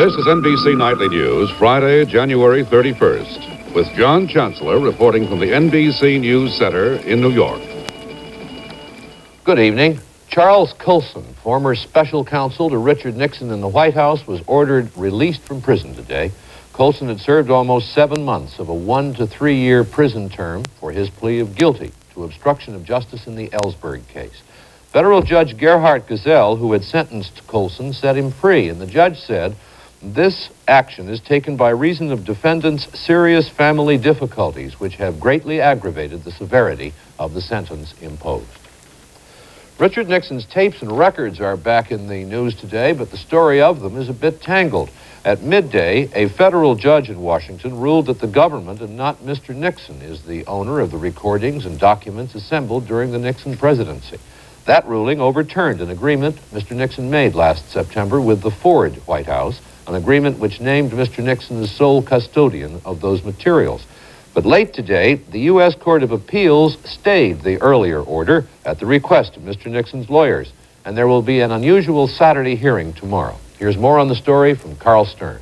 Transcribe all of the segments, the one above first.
This is NBC Nightly News, Friday, January 31st, with John Chancellor reporting from the NBC News Center in New York. Good evening. Charles Colson, former special counsel to Richard Nixon in the White House, was ordered released from prison today. Colson had served almost 7 months of a 1 to 3 year prison term for his plea of guilty to obstruction of justice in the Ellsberg case. Federal Judge Gerhard Gesell, who had sentenced Colson, set him free, and the judge said, "This action is taken by reason of defendant's serious family difficulties, which have greatly aggravated the severity of the sentence imposed." Richard Nixon's tapes and records are back in the news today, but the story of them is a bit tangled. At midday, a federal judge in Washington ruled that the government and not Mr. Nixon is the owner of the recordings and documents assembled during the Nixon presidency. That ruling overturned an agreement Mr. Nixon made last September with the Ford White House, an agreement which named Mr. Nixon the sole custodian of those materials. But late today, the U.S. Court of Appeals stayed the earlier order at the request of Mr. Nixon's lawyers, and there will be an unusual Saturday hearing tomorrow. Here's more on the story from Carl Stern.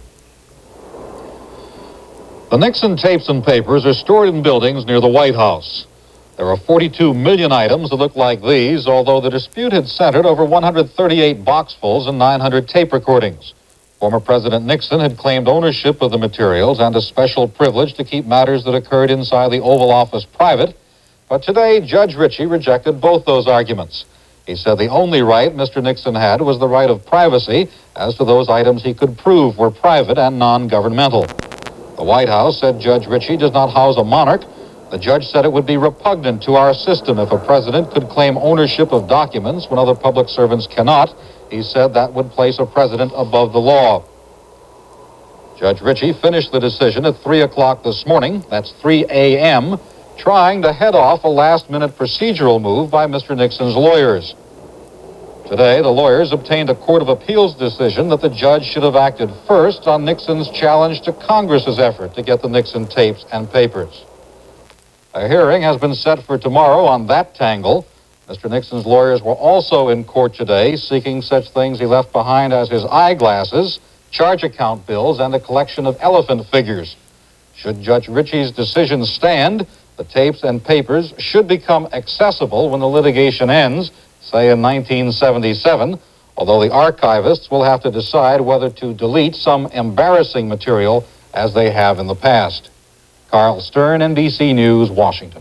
The Nixon tapes and papers are stored in buildings near the White House. There are 42 million items that look like these, although the dispute had centered over 138 boxfuls and 900 tape recordings. Former President Nixon had claimed ownership of the materials and a special privilege to keep matters that occurred inside the Oval Office private. But today, Judge Ritchie rejected both those arguments. He said the only right Mr. Nixon had was the right of privacy as to those items he could prove were private and non-governmental. The White House said Judge Ritchie does not house a monarch. The judge said it would be repugnant to our system if a president could claim ownership of documents when other public servants cannot. He said that would place a president above the law. Judge Ritchie finished the decision at 3 o'clock this morning, that's 3 a.m., trying to head off a last-minute procedural move by Mr. Nixon's lawyers. Today, the lawyers obtained a Court of Appeals decision that the judge should have acted first on Nixon's challenge to Congress's effort to get the Nixon tapes and papers. A hearing has been set for tomorrow on that tangle. Mr. Nixon's lawyers were also in court today seeking such things he left behind as his eyeglasses, charge account bills, and a collection of elephant figures. Should Judge Ritchie's decision stand, the tapes and papers should become accessible when the litigation ends, say in 1977, although the archivists will have to decide whether to delete some embarrassing material as they have in the past. Carl Stern, NBC News, Washington.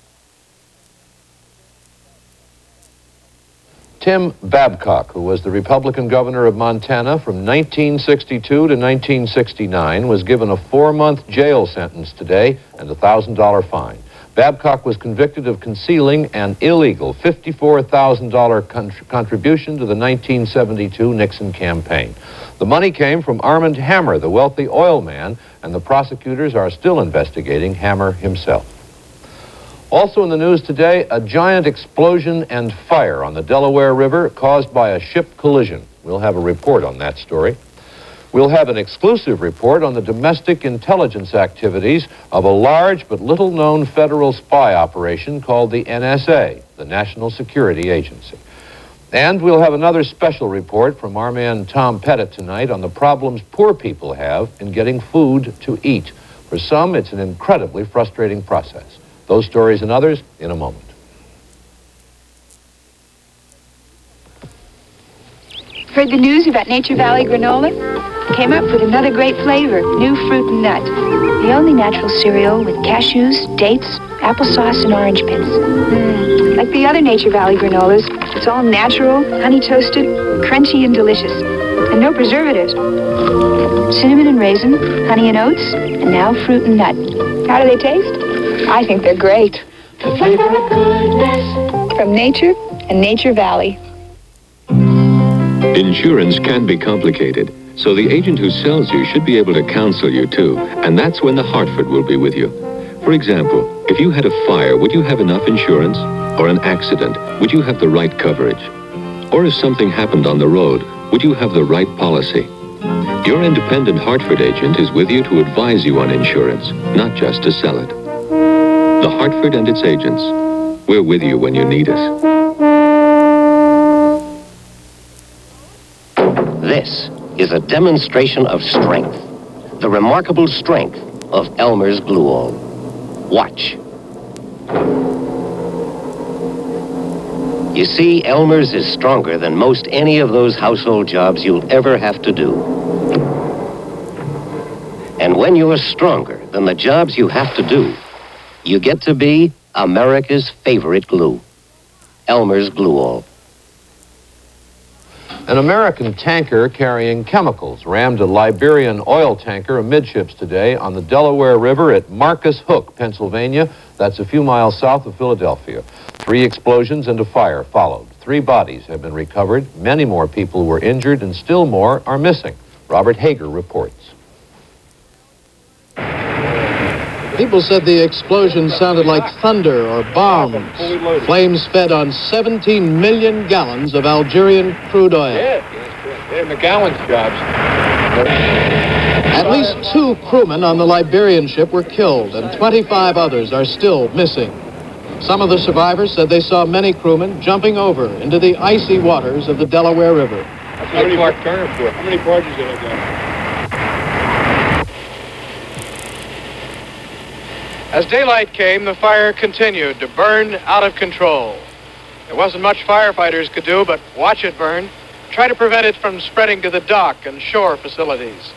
Tim Babcock, who was the Republican governor of Montana from 1962 to 1969, was given a 4-month jail sentence today and a $1,000 fine. Babcock was convicted of concealing an illegal $54,000 contribution to the 1972 Nixon campaign. The money came from Armand Hammer, the wealthy oil man, and the prosecutors are still investigating Hammer himself. Also in the news today, a giant explosion and fire on the Delaware River caused by a ship collision. We'll have a report on that story. We'll have an exclusive report on the domestic intelligence activities of a large but little-known federal spy operation called the NSA, the National Security Agency. And we'll have another special report from our man Tom Pettit tonight on the problems poor people have in getting food to eat. For some, it's an incredibly frustrating process. Those stories and others in a moment. Heard the news about Nature Valley granola? Came up with another great flavor, new fruit and nut. The only natural cereal with cashews, dates, applesauce, and orange pits. Like the other Nature Valley granolas, it's all natural, honey toasted, crunchy and delicious. And no preservatives. Cinnamon and raisin, honey and oats, and now fruit and nut. How do they taste? I think they're great. The flavor of goodness. From Nature and Nature Valley. Insurance can be complicated, so the agent who sells you should be able to counsel you too, and that's when the Hartford will be with you. For example, if you had a fire, would you have enough insurance? Or an accident, would you have the right coverage? Or if something happened on the road, would you have the right policy? Your independent Hartford agent is with you to advise you on insurance, not just to sell it. The Hartford and its agents. We're with you when you need us. This is a demonstration of strength, the remarkable strength of Elmer's Glue All. Watch. You see, Elmer's is stronger than most any of those household jobs you'll ever have to do. And when you're stronger than the jobs you have to do, you get to be America's favorite glue. Elmer's Glue All. An American tanker carrying chemicals rammed a Liberian oil tanker amidships today on the Delaware River at Marcus Hook, Pennsylvania. That's a few miles south of Philadelphia. 3 explosions and a fire followed. 3 bodies have been recovered. Many more people were injured, and still more are missing. Robert Hager reports. People said the explosion sounded like thunder or bombs. Flames fed on 17 million gallons of Algerian crude oil. They're McGowan's jobs. At least 2 crewmen on the Liberian ship were killed, and 25 others are still missing. Some of the survivors said they saw many crewmen jumping over into the icy waters of the Delaware River. That's what Clark Turner for. How many barges did I got? As daylight came, the fire continued to burn out of control. There wasn't much firefighters could do but watch it burn, try to prevent it from spreading to the dock and shore facilities.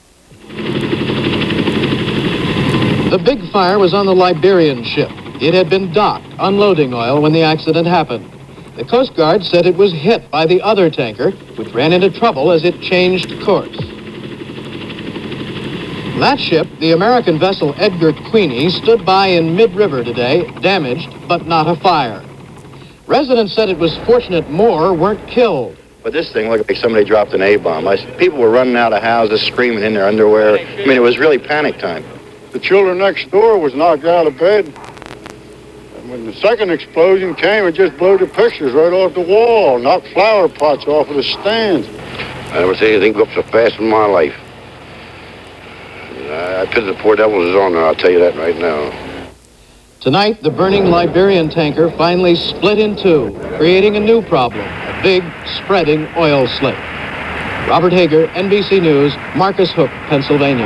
The big fire was on the Liberian ship. It had been docked, unloading oil when the accident happened. The Coast Guard said it was hit by the other tanker, which ran into trouble as it changed course. That ship, the American vessel Edgar Queenie, stood by in mid-river today, damaged but not afire. Residents said it was fortunate more weren't killed. But this thing looked like somebody dropped an A-bomb. People were running out of houses, screaming in their underwear. I mean, it was really panic time. The children next door was knocked out of bed. And when the second explosion came, it just blew the pictures right off the wall, knocked flower pots off of the stands. I never seen anything go up so fast in my life. I pity the poor devils is on there, I'll tell you that right now. Tonight, the burning Liberian tanker finally split in 2, creating a new problem, a big, spreading oil slick. Robert Hager, NBC News, Marcus Hook, Pennsylvania.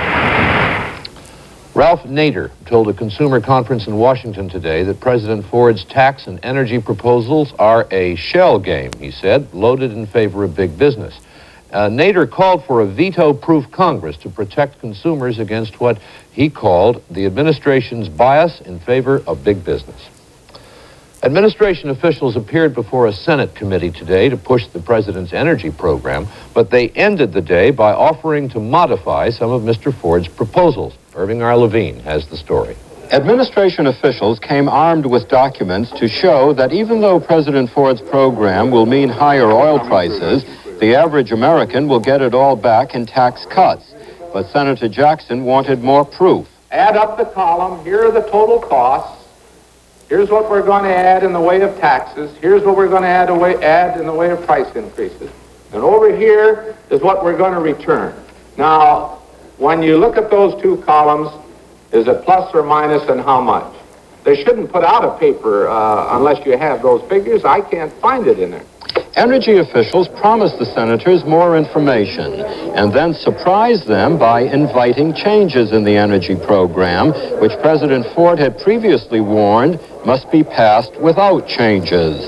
Ralph Nader told a consumer conference in Washington today that President Ford's tax and energy proposals are a shell game, he said, loaded in favor of big business. Nader called for a veto-proof Congress to protect consumers against what he called the administration's bias in favor of big business. Administration officials appeared before a Senate committee today to push the president's energy program, but they ended the day by offering to modify some of Mr. Ford's proposals. Irving R. Levine has the story. Administration officials came armed with documents to show that even though President Ford's program will mean higher oil prices, the average American will get it all back in tax cuts. But Senator Jackson wanted more proof. Add up the column. Here are the total costs. Here's what we're going to add in the way of taxes. Here's what we're going to add in the way of price increases. And over here is what we're going to return. Now, when you look at those 2 columns, is it plus or minus and how much? They shouldn't put out a paper unless you have those figures. I can't find it in there. Energy officials promised the senators more information and then surprised them by inviting changes in the energy program, which President Ford had previously warned must be passed without changes.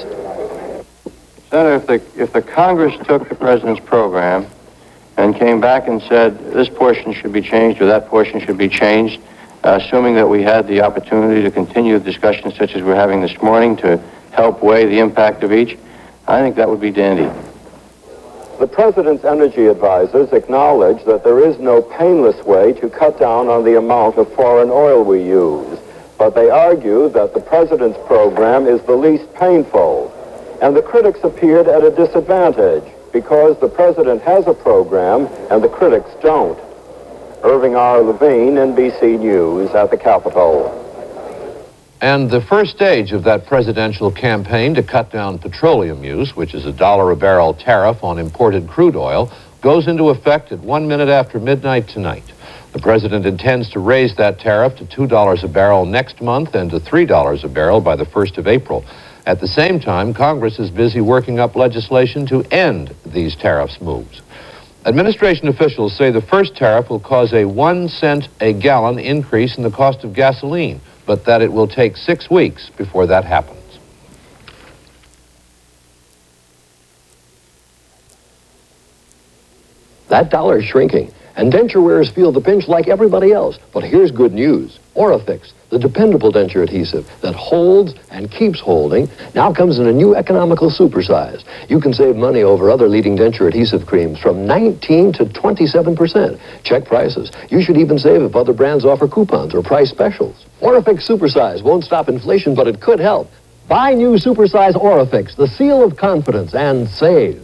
Senator, if the Congress took the president's program and came back and said this portion should be changed or that portion should be changed, assuming that we had the opportunity to continue the discussion such as we're having this morning to help weigh the impact of each, I think that would be dandy. The president's energy advisors acknowledge that there is no painless way to cut down on the amount of foreign oil we use, but they argue that the president's program is the least painful, and the critics appeared at a disadvantage because the president has a program and the critics don't. Irving R. Levine, NBC News at the Capitol. And the first stage of that presidential campaign to cut down petroleum use, which is a $1 a barrel tariff on imported crude oil, goes into effect at 1 minute after midnight tonight. The president intends to raise that tariff to $2 a barrel next month and to $3 a barrel by the 1st of April. At the same time, Congress is busy working up legislation to end these tariffs moves. Administration officials say the first tariff will cause a 1 cent a gallon increase in the cost of gasoline, but that it will take 6 weeks before that happens. That dollar is shrinking, and denture wearers feel the pinch like everybody else. But here's good news. Orifix, the dependable denture adhesive that holds and keeps holding, now comes in a new economical supersize. You can save money over other leading denture adhesive creams from 19 to 27%. Check prices. You should even save if other brands offer coupons or price specials. Orifix Supersize won't stop inflation, but it could help. Buy new Supersize Orifix, the seal of confidence, and save.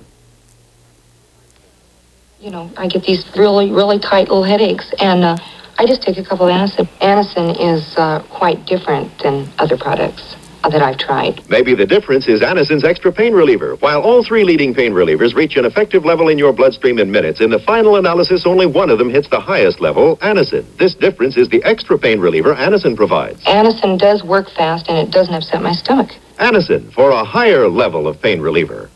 You know, I get these really, really tight little headaches, and I just take a couple of Anacin. Anacin is quite different than other products that I've tried. Maybe the difference is Anacin's extra pain reliever. While all 3 leading pain relievers reach an effective level in your bloodstream in minutes, in the final analysis, only one of them hits the highest level, Anacin. This difference is the extra pain reliever Anacin provides. Anacin does work fast, and it doesn't upset my stomach. Anacin, for a higher level of pain reliever.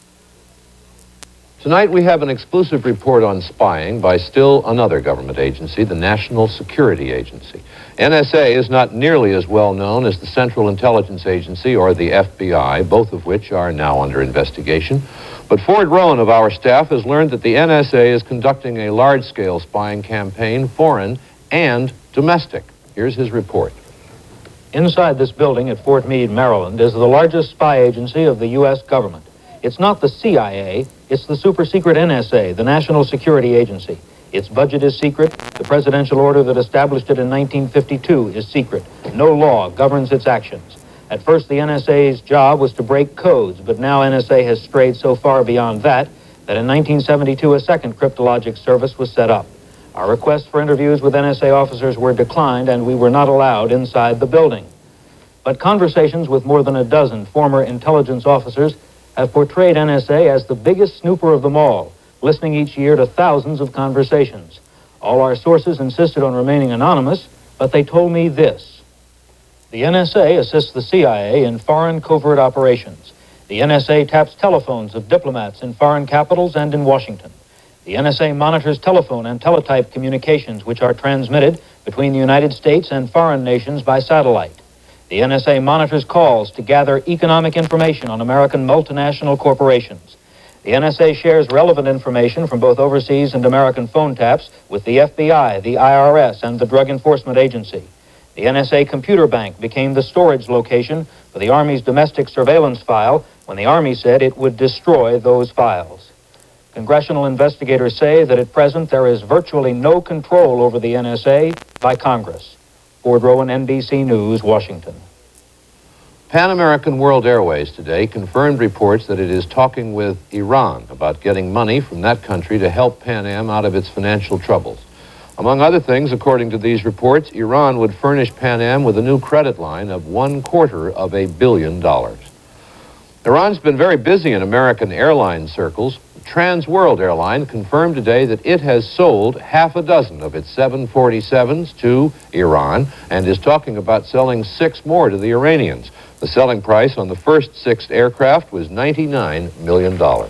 Tonight we have an exclusive report on spying by still another government agency, the National Security Agency. NSA is not nearly as well known as the Central Intelligence Agency or the FBI, both of which are now under investigation. But Ford Rowan of our staff has learned that the NSA is conducting a large-scale spying campaign, foreign and domestic. Here's his report. Inside this building at Fort Meade, Maryland, is the largest spy agency of the U.S. government. It's not the CIA, it's the super-secret NSA, the National Security Agency. Its budget is secret. The presidential order that established it in 1952 is secret. No law governs its actions. At first, the NSA's job was to break codes, but now NSA has strayed so far beyond that in 1972 a second cryptologic service was set up. Our requests for interviews with NSA officers were declined, and we were not allowed inside the building. But conversations with more than a dozen former intelligence officers have portrayed NSA as the biggest snooper of them all, listening each year to thousands of conversations. All our sources insisted on remaining anonymous, but they told me this. The NSA assists the CIA in foreign covert operations. The NSA taps telephones of diplomats in foreign capitals and in Washington. The NSA monitors telephone and teletype communications which are transmitted between the United States and foreign nations by satellite. The NSA monitors calls to gather economic information on American multinational corporations. The NSA shares relevant information from both overseas and American phone taps with the FBI, the IRS, and the Drug Enforcement Agency. The NSA computer bank became the storage location for the Army's domestic surveillance file when the Army said it would destroy those files. Congressional investigators say that at present there is virtually no control over the NSA by Congress. Ford Rowan, NBC News, Washington. Pan American World Airways today confirmed reports that it is talking with Iran about getting money from that country to help Pan Am out of its financial troubles. Among other things, according to these reports, Iran would furnish Pan Am with a new credit line of $250 million. Iran's been very busy in American airline circles. Trans World Airline confirmed today that it has sold half a dozen of its 747s to Iran and is talking about selling 6 more to the Iranians. The selling price on the first 6 aircraft was $99 million. The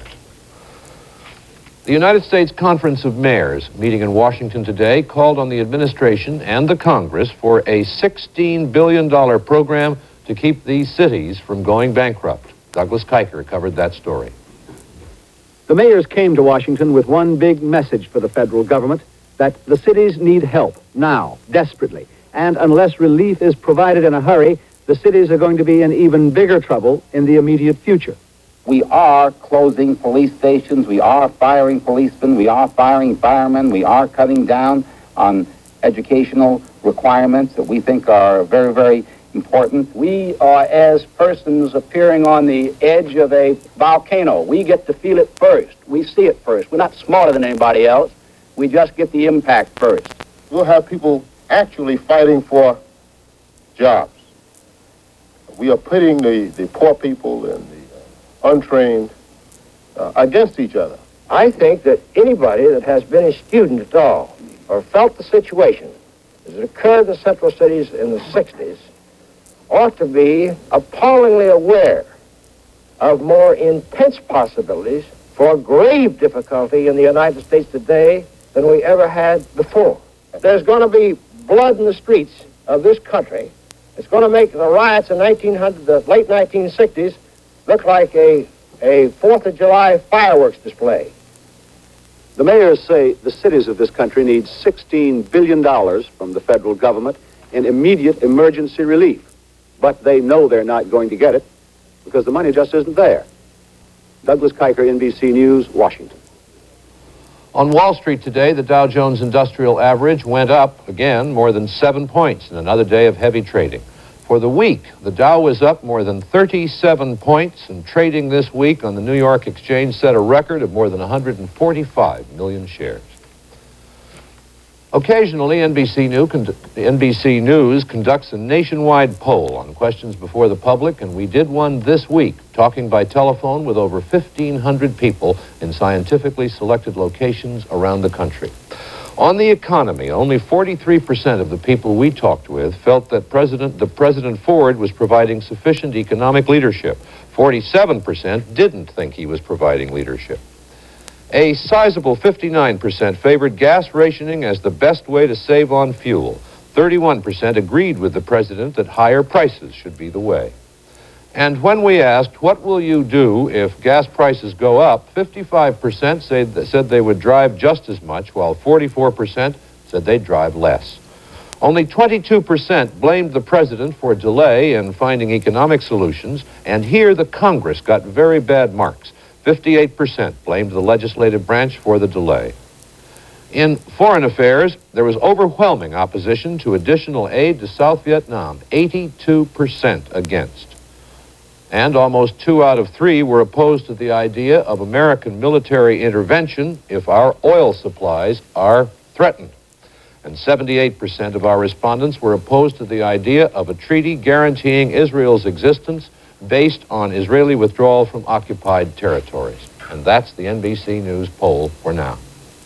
United States Conference of Mayors, meeting in Washington today, called on the administration and the Congress for a $16 billion program to keep these cities from going bankrupt. Douglas Kiker covered that story. The mayors came to Washington with one big message for the federal government, that the cities need help now, desperately. And unless relief is provided in a hurry, the cities are going to be in even bigger trouble in the immediate future. We are closing police stations, we are firing policemen, we are firing firemen, we are cutting down on educational requirements that we think are very, very important. We are as persons appearing on the edge of a volcano. We get to feel it first. We see it first. We're not smarter than anybody else. We just get the impact first. We'll have people actually fighting for jobs. We are pitting the poor people and the untrained against each other. I think that anybody that has been a student at all or felt the situation as it occurred in the central cities in the 60s ought to be appallingly aware of more intense possibilities for grave difficulty in the United States today than we ever had before. There's going to be blood in the streets of this country. It's going to make the riots in the late 1960s look like a 4th of July fireworks display. The mayors say the cities of this country need $16 billion from the federal government in immediate emergency relief. But they know they're not going to get it because the money just isn't there. Douglas Kiker, NBC News, Washington. On Wall Street today, the Dow Jones Industrial Average went up again more than 7 points in another day of heavy trading. For the week, the Dow was up more than 37 points, and trading this week on the New York Exchange set a record of more than 145 million shares. Occasionally, NBC News conducts a nationwide poll on questions before the public, and we did one this week, talking by telephone with over 1,500 people in scientifically selected locations around the country. On the economy, only 43% of the people we talked with felt that President Ford was providing sufficient economic leadership. 47% didn't think he was providing leadership. A sizable 59% favored gas rationing as the best way to save on fuel. 31% agreed with the president that higher prices should be the way. And when we asked, what will you do if gas prices go up, 55% said they would drive just as much, while 44% said they'd drive less. Only 22% blamed the president for delay in finding economic solutions, and here the Congress got very bad marks. 58% blamed the legislative branch for the delay. In foreign affairs, there was overwhelming opposition to additional aid to South Vietnam, 82% against. And almost 2 out of 3 were opposed to the idea of American military intervention if our oil supplies are threatened. And 78% of our respondents were opposed to the idea of a treaty guaranteeing Israel's existence based on Israeli withdrawal from occupied territories. And that's the NBC News poll for now.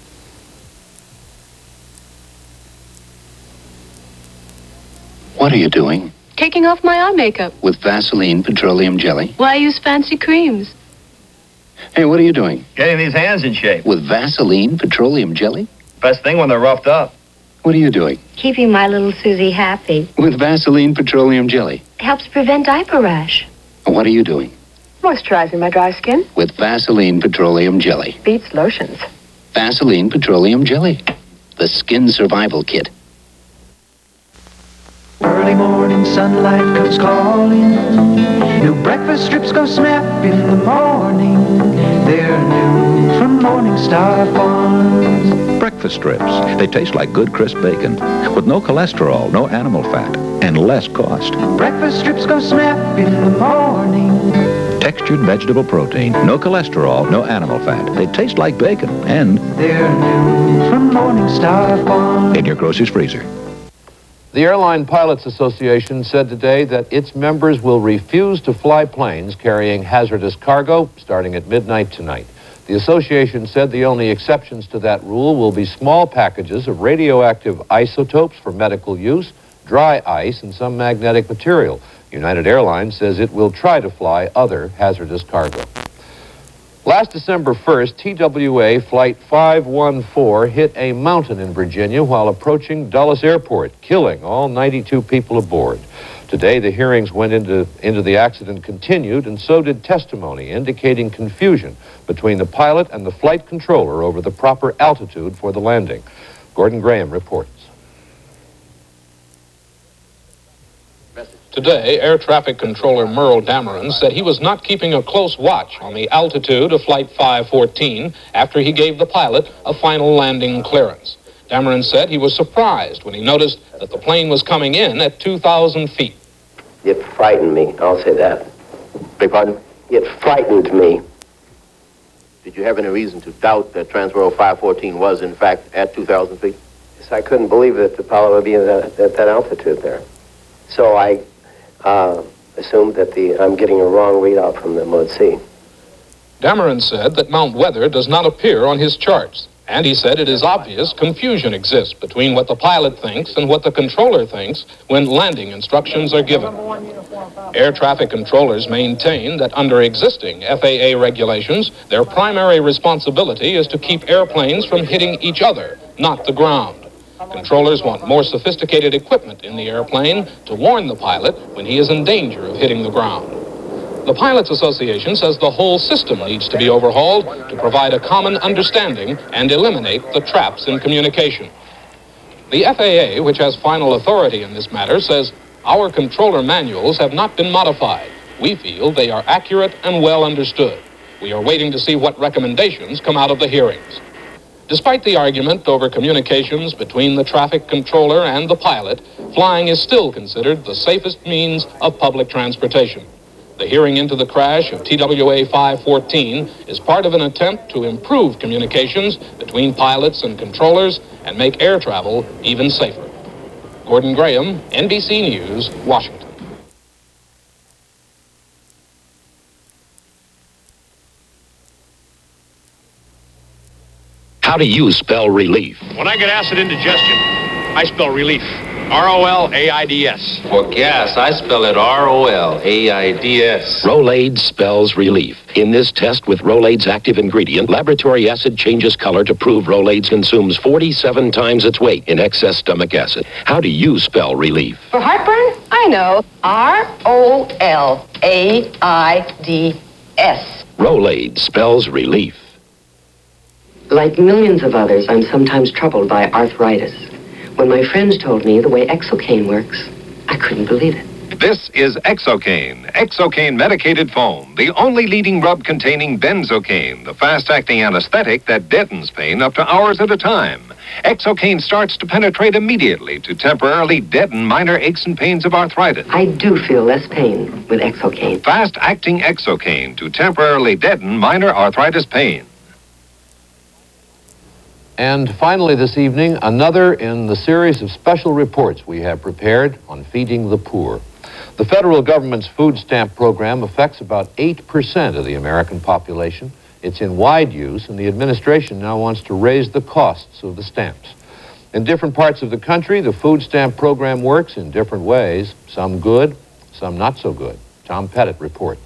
What are you doing? Taking off my eye makeup. With Vaseline petroleum jelly? Why use fancy creams? Hey, what are you doing? Getting these hands in shape. With Vaseline petroleum jelly? Best thing when they're roughed up. What are you doing? Keeping my little Susie happy. With Vaseline petroleum jelly? Helps prevent diaper rash. What are you doing? Moisturizing my dry skin. With Vaseline petroleum jelly? Beats lotions. Vaseline petroleum jelly. The skin survival kit. Early morning sunlight comes calling. New breakfast strips go snap in the morning. They're new from Morning Star Farms. Breakfast strips. They taste like good crisp bacon with no cholesterol, no animal fat, and less cost. Breakfast strips go snap in the morning. Textured vegetable protein, no cholesterol, no animal fat. They taste like bacon, and they're new from Morning Star Farms. In your grocer's freezer. The Airline Pilots Association said today that its members will refuse to fly planes carrying hazardous cargo starting at midnight tonight. The association said the only exceptions to that rule will be small packages of radioactive isotopes for medical use, dry ice, and some magnetic material. United Airlines says it will try to fly other hazardous cargo. Last December 1st, TWA Flight 514 hit a mountain in Virginia while approaching Dulles Airport, killing all 92 people aboard. Today, the hearings went into the accident continued, and so did testimony indicating confusion between the pilot and the flight controller over the proper altitude for the landing. Gordon Graham reports. Today, Air Traffic Controller Merle Dameron said he was not keeping a close watch on the altitude of Flight 514 after he gave the pilot a final landing clearance. Dameron said he was surprised when he noticed that the plane was coming in at 2,000 feet. It frightened me, I'll say that. Beg pardon? It frightened me. Did you have any reason to doubt that Transworld 514 was, in fact, at 2,000 feet? Yes, I couldn't believe that the pilot would be at that altitude there. So I assumed that I'm getting a wrong readout from the Mode C. Dameron said that Mount Weather does not appear on his charts And he said it is obvious confusion exists between what the pilot thinks and what the controller thinks when landing instructions are given. Air traffic controllers maintain that under existing FAA regulations, their primary responsibility is to keep airplanes from hitting each other, not the ground. Controllers want more sophisticated equipment in the airplane to warn the pilot when he is in danger of hitting the ground. The Pilots Association says the whole system needs to be overhauled to provide a common understanding and eliminate the traps in communication. The FAA, which has final authority in this matter, says our controller manuals have not been modified. We feel they are accurate and well understood. We are waiting to see what recommendations come out of the hearings. Despite the argument over communications between the traffic controller and the pilot, flying is still considered the safest means of public transportation. The hearing into the crash of TWA 514 is part of an attempt to improve communications between pilots and controllers and make air travel even safer. Gordon Graham, NBC News, Washington. How do you spell relief? When I get acid indigestion, I spell relief. R-O-L-A-I-D-S. For gas, I spell it R-O-L-A-I-D-S. Rolaids spells relief. In this test with Rolaids active ingredient, laboratory acid changes color to prove Rolaids consumes 47 times its weight in excess stomach acid. How do you spell relief? For heartburn, I know. R-O-L-A-I-D-S. Rolaids spells relief. Like millions of others, I'm sometimes troubled by arthritis. When my friends told me the way Exocane works, I couldn't believe it. This is Exocane, Exocane medicated foam, the only leading rub containing benzocaine, the fast-acting anesthetic that deadens pain up to hours at a time. Exocane starts to penetrate immediately to temporarily deaden minor aches and pains of arthritis. I do feel less pain with Exocane. Fast-acting Exocane to temporarily deaden minor arthritis pain. And finally this evening, another in the series of special reports we have prepared on feeding the poor. The federal government's food stamp program affects about 8% of the American population. It's in wide use, and the administration now wants to raise the costs of the stamps. In different parts of the country, the food stamp program works in different ways, some good, some not so good. Tom Pettit reports.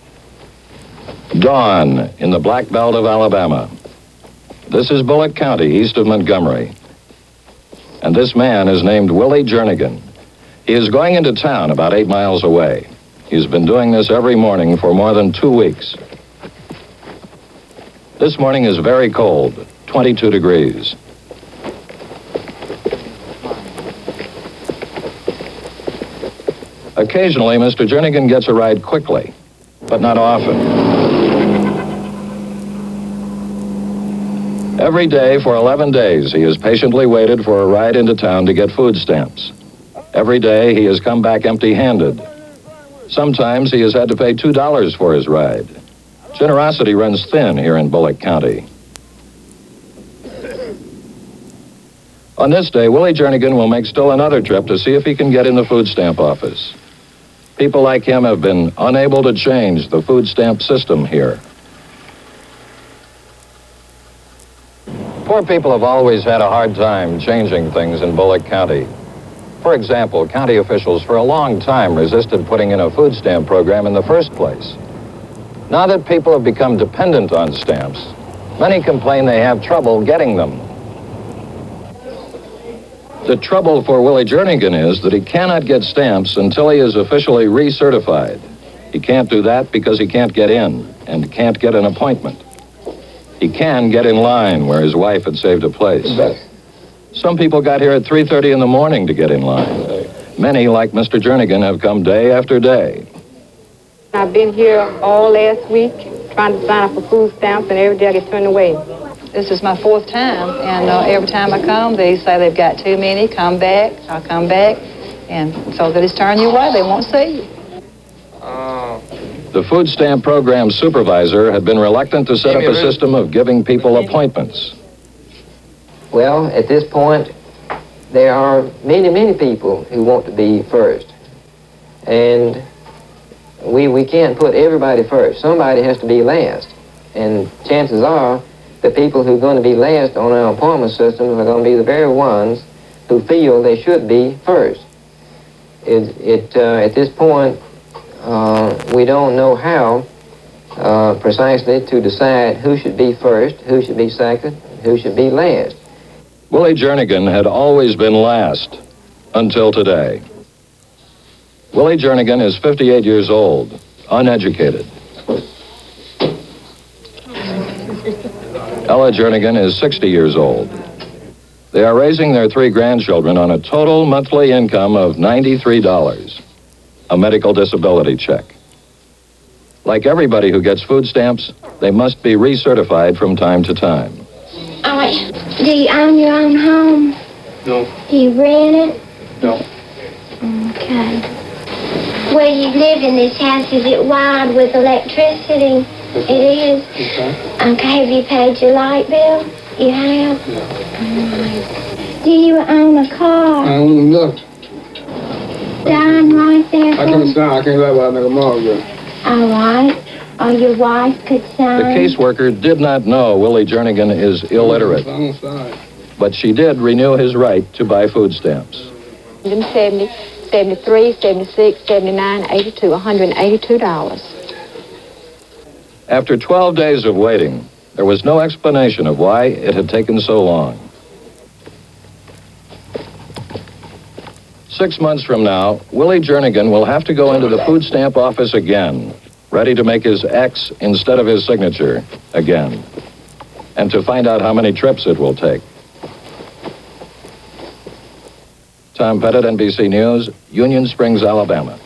Dawn in the Black Belt of Alabama. This is Bullock County, east of Montgomery. And this man is named Willie Jernigan. He is going into town about 8 miles away. He's been doing this every morning for more than 2 weeks. This morning is very cold, 22 degrees. Occasionally, Mr. Jernigan gets a ride quickly, but not often. Every day for 11 days, he has patiently waited for a ride into town to get food stamps. Every day, he has come back empty-handed. Sometimes he has had to pay $2 for his ride. Generosity runs thin here in Bullock County. On this day, Willie Jernigan will make still another trip to see if he can get in the food stamp office. People like him have been unable to change the food stamp system here. Poor people have always had a hard time changing things in Bullock County. For example, county officials for a long time resisted putting in a food stamp program in the first place. Now that people have become dependent on stamps, many complain they have trouble getting them. The trouble for Willie Jernigan is that he cannot get stamps until he is officially recertified. He can't do that because he can't get in and can't get an appointment. He can get in line where his wife had saved a place. Some people got here at 3:30 in the morning to get in line. Many, like Mr. Jernigan, have come day after day. I've been here all last week trying to sign up for food stamps, and every day I get turned away. This is my 4th time, and every time I come, they say they've got too many. Come back, I'll come back, and so they just turn you away. They won't see you. The food stamp program supervisor had been reluctant to set up a system of giving people appointments. Well, at this point, there are many people who want to be first. And we can't put everybody first. Somebody has to be last. And chances are the people who are going to be last on our appointment systems are going to be the very ones who feel they should be first. At this point, we don't know how precisely to decide who should be first, who should be second, who should be last. Willie Jernigan had always been last until today. Willie Jernigan is 58 years old, uneducated. Ella Jernigan is 60 years old. They are raising their 3 grandchildren on a total monthly income of $93, a medical disability check. Like everybody who gets food stamps, they must be recertified from time to time. Do you own your own home? No. Do you rent it? No. Okay. Where you live in this house, is it wired with electricity? It is? Okay, have you paid your light bill? You have? Yeah. Do you own a car? I own nothing. Down right there. I can't sign. I can't let what I make a mortgage. All right. Or your wife could sign. The caseworker did not know Willie Jernigan is illiterate, but she did renew his right to buy food stamps. 70, 73, 76, 79, 82, $182. After 12 days of waiting, there was no explanation of why it had taken so long. 6 months from now, Willie Jernigan will have to go into the food stamp office again, ready to make his X instead of his signature again, and to find out how many trips it will take. Tom Pettit, NBC News, Union Springs, Alabama.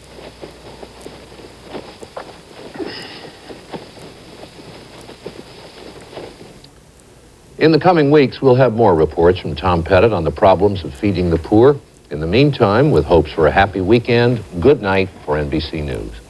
In the coming weeks, we'll have more reports from Tom Pettit on the problems of feeding the poor. In the meantime, with hopes for a happy weekend, good night for NBC News.